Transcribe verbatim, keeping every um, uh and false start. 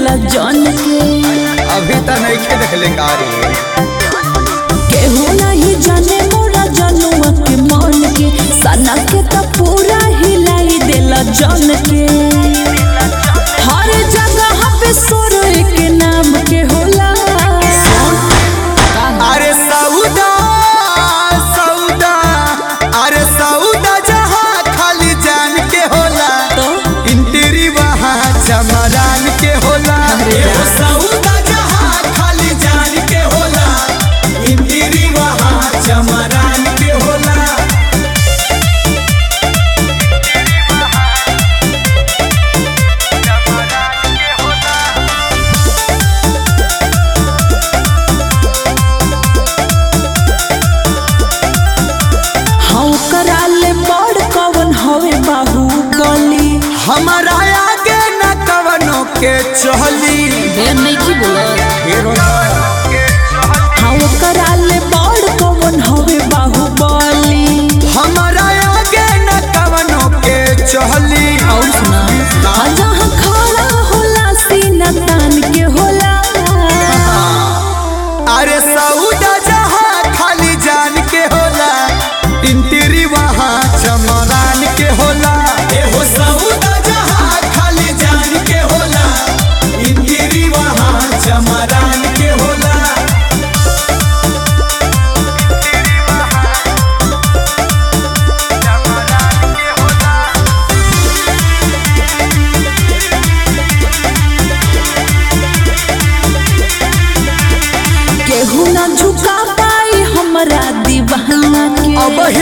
देला जान के। अभी तक नहीं खे देखले कारी केहू नहीं जाने मोरा जनुआ के मन के। सना के तो पूरा हिलाई देला जान के। हर जगह पे सोरो के नाम के होला। अरे सऊदा सऊदा अरे सऊदा जहाँ खाली जान के होला तो इंटरी वहाँ चमरान के होला। सऊदा जहाँ खाली जान के होला इंटरी वहाँ चमरान के होला। कराले बड़ कवन हवे बाहुबली। हमारा आगे न कवनों के चहली ढेर नहीं की बोला। हाँ कराले बड़ कवन हवे बाहुबली। हमारा आगे न कवनों के चहली। और सुना हाँ जहाँ खड़ा होला सीना तान के होला। अरे सऊदा जहाँ खाली जान के होला इंटरी वहाँ चमरान के होला। एहो सऊदा जहाँ खाली जान के होला इंटरी वहाँ चमरान के होला। केहू ना झुका पाई हमरा दीवाना के। अब